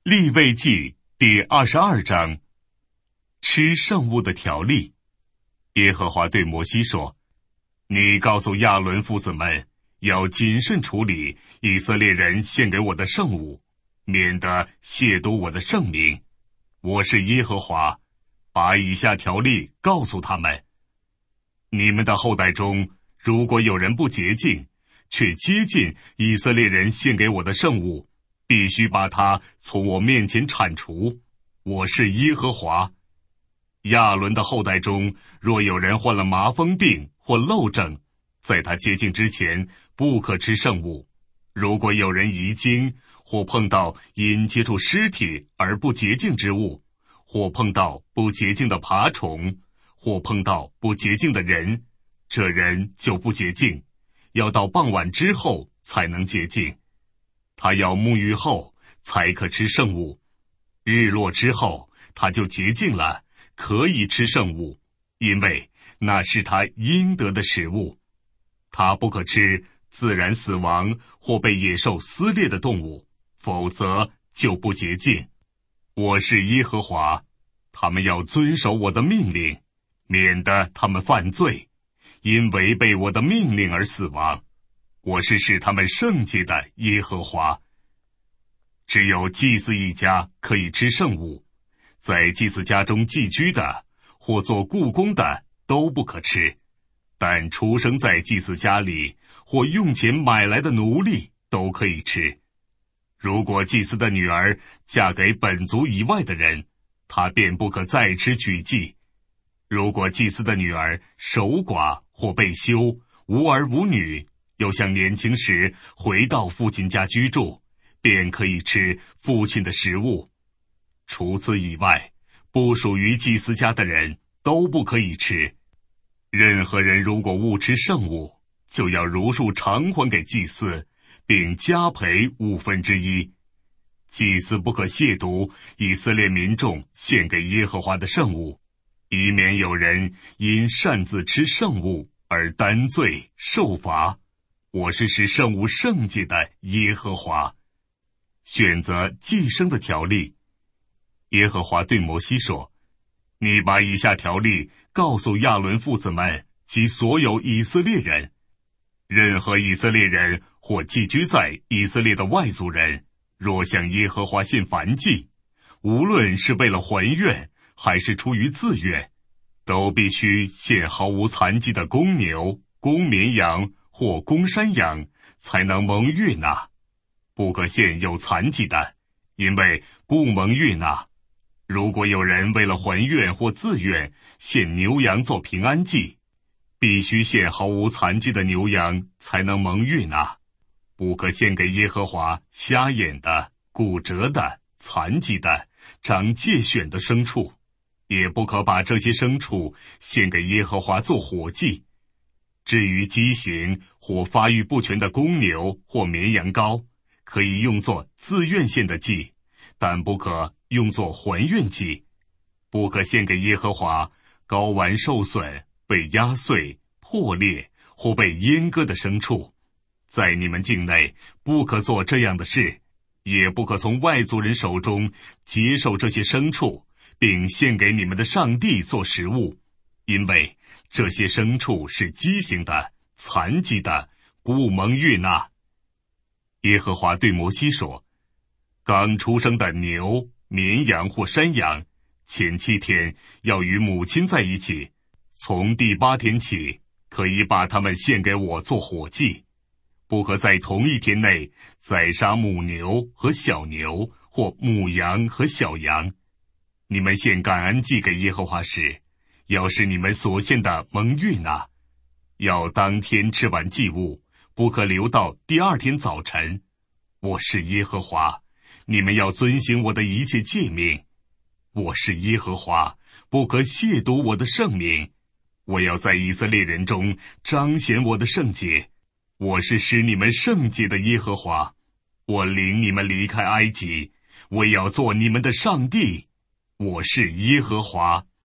利未记第22章，吃圣物的条例。耶和华对摩西说：你告诉亚伦父子们，要谨慎处理以色列人献给我的圣物，免得亵渎我的圣名。我是耶和华，把以下条例告诉他们：你们的后代中，如果有人不洁净，却接近以色列人献给我的圣物，必须把他从我面前铲除。我是耶和华。亚伦的后代中，若有人患了麻风病或漏症，在他洁净之前，不可吃圣物。如果有人遗精，或碰到因接触尸体而不洁净之物，或碰到不洁净的爬虫，或碰到不洁净的人，这人就不洁净，要到傍晚之后才能洁净。他要沐浴后才可吃圣物，日落之后他就洁净了，可以吃圣物，因为那是他应得的食物。他不可吃自然死亡或被野兽撕裂的动物，否则就不洁净。我是耶和华，他们要遵守我的命令，免得他们犯罪，因违背我的命令而死亡。我是使他们圣洁的耶和华。只有祭司一家可以吃圣物，在祭司家中寄居的或做雇工的都不可吃，但出生在祭司家里或用钱买来的奴隶都可以吃。如果祭司的女儿嫁给本族以外的人，她便不可再吃举祭。如果祭司的女儿守寡或被休，无儿无女，又像年轻时回到父亲家居住，便可以吃父亲的食物。除此以外，不属于祭司家的人都不可以吃。任何人如果误吃圣物，就要如数偿还给祭司，并加赔1/5。祭司不可亵渎以色列民众献给耶和华的圣物，以免有人因擅自吃圣物而担罪受罚。我是使圣物圣洁的耶和华。选择祭牲的条例。耶和华对摩西说：你把以下条例告诉亚伦父子们及所有以色列人。任何以色列人或寄居在以色列的外族人，若向耶和华献燔祭，无论是为了还愿还是出于自愿，都必须献毫无残疾的公牛、公绵羊或公山羊，才能蒙悦纳。不可献有残疾的，因为不蒙悦纳。如果有人为了还愿或自愿献牛羊做平安祭，必须献毫无残疾的牛羊才能蒙悦纳。不可献给耶和华瞎眼的、骨折的、残疾的、长疥癣的牲畜，也不可把这些牲畜献给耶和华做火祭。至于畸形或发育不全的公牛或绵羊羔，可以用作自愿献的祭，但不可用作还愿祭。不可献给耶和华睾丸受损、被压碎、破裂或被阉割的牲畜。在你们境内不可做这样的事，也不可从外族人手中接受这些牲畜，并献给你们的上帝做食物，因为这些牲畜是畸形的、残疾的，不蒙悦纳。耶和华对摩西说：刚出生的牛、绵羊或山羊，前7天要与母亲在一起，从第8天起，可以把它们献给我做火祭。不可在同一天内宰杀母牛和小牛，或母羊和小羊。你们献感恩祭给耶和华时，要使你们所献的蒙悦纳，要当天吃完祭物，不可留到第2天早晨。我是耶和华，你们要遵行我的一切诫命。我是耶和华，不可亵渎我的圣名。我要在以色列人中彰显我的圣洁。我是使你们圣洁的耶和华。我领你们离开埃及，我要做你们的上帝。我是耶和华。